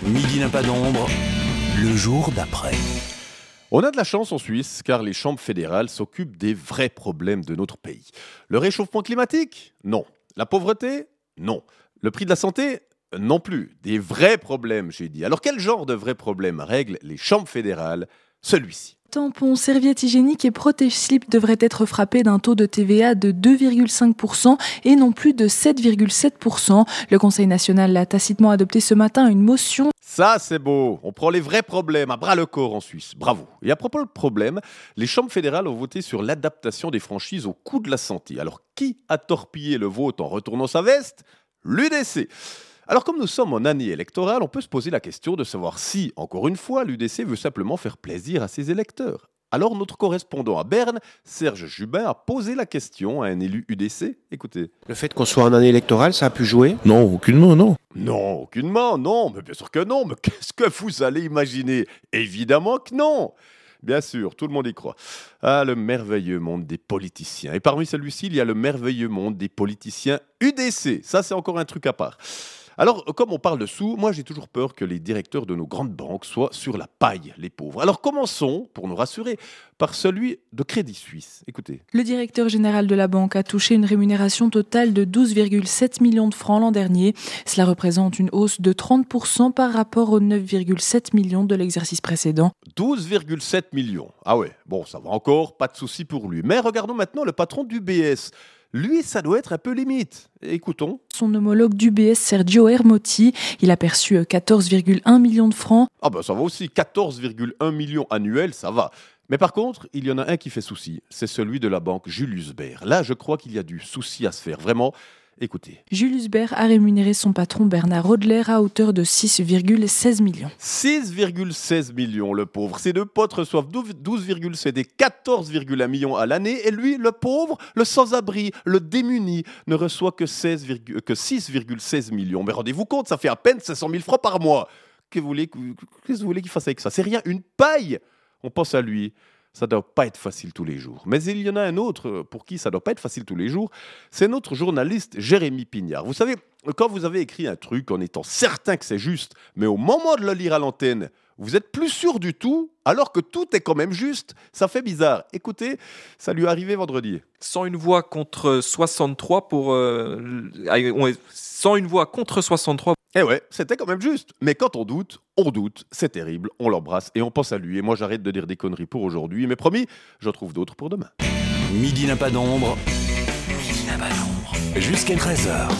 Midi n'a pas d'ombre, le jour d'après. On a de la chance en Suisse car les chambres fédérales s'occupent des vrais problèmes de notre pays. Le réchauffement climatique? Non. La pauvreté? Non. Le prix de la santé? Non plus. Des vrais problèmes, j'ai dit. Alors quel genre de vrais problèmes règlent les chambres fédérales? Celui-ci. Tampons, serviettes hygiéniques et protège-slip devraient être frappés d'un taux de TVA de 2,5% et non plus de 7,7%. Le Conseil national a tacitement adopté ce matin une motion. Ça, c'est beau. On prend les vrais problèmes à bras-le-corps en Suisse. Bravo. Et à propos de problème, les chambres fédérales ont voté sur l'adaptation des franchises au coût de la santé. Alors, qui a torpillé le vote en retournant sa veste? L'UDC. Alors, comme nous sommes en année électorale, on peut se poser la question de savoir si, encore une fois, l'UDC veut simplement faire plaisir à ses électeurs. Alors, notre correspondant à Berne, Serge Jubin, a posé la question à un élu UDC. Écoutez. Le fait qu'on soit en année électorale, ça a pu jouer? Non, aucunement, non. Non, aucunement, non. Mais bien sûr que non. Mais qu'est-ce que vous allez imaginer? Évidemment que non. Bien sûr, tout le monde y croit. Ah, le merveilleux monde des politiciens. Et parmi celui-ci, il y a le merveilleux monde des politiciens UDC. Ça, c'est encore un truc à part. Alors, comme on parle de sous, moi j'ai toujours peur que les directeurs de nos grandes banques soient sur la paille, les pauvres. Alors commençons, pour nous rassurer, par celui de Crédit Suisse. Écoutez. Le directeur général de la banque a touché une rémunération totale de 12,7 millions de francs l'an dernier. Cela représente une hausse de 30% par rapport aux 9,7 millions de l'exercice précédent. 12,7 millions. Ah ouais, bon, ça va encore, pas de souci pour lui. Mais regardons maintenant le patron d'UBS. Lui, ça doit être un peu limite. Écoutons. Son homologue d'UBS, Sergio Ermotti, il a perçu 14,1 millions de francs. Ah ben ça va aussi, 14,1 millions annuels, ça va. Mais par contre, il y en a un qui fait souci, c'est celui de la banque Julius Baer. Là, je crois qu'il y a du souci à se faire, vraiment. Écoutez. Julius Baer a rémunéré son patron Bernard Hodler à hauteur de 6,16 millions. 6,16 millions, le pauvre. Ses deux potes reçoivent 12,7 et 14,1 millions à l'année. Et lui, le pauvre, le sans-abri, le démuni, ne reçoit que 6,16 millions. Mais rendez-vous compte, ça fait à peine 500 000 francs par mois. Qu'est-ce que vous voulez qu'il fasse avec ça? C'est rien, une paille. On pense à lui. Ça ne doit pas être facile tous les jours. Mais il y en a un autre pour qui ça ne doit pas être facile tous les jours. C'est notre journaliste Jérémy Pignard. Vous savez, quand vous avez écrit un truc en étant certain que c'est juste, mais au moment de le lire à l'antenne, vous êtes plus sûr du tout, alors que tout est quand même juste, ça fait bizarre. Écoutez, ça lui est arrivé vendredi. 101 voix contre 63 pour... 101 voix contre 63. Eh ouais, c'était quand même juste. Mais quand on doute, c'est terrible, on l'embrasse et on pense à lui. Et moi, j'arrête de dire des conneries pour aujourd'hui, mais promis, j'en trouve d'autres pour demain. Midi n'a pas d'ombre, midi n'a pas d'ombre, jusqu'à 13h.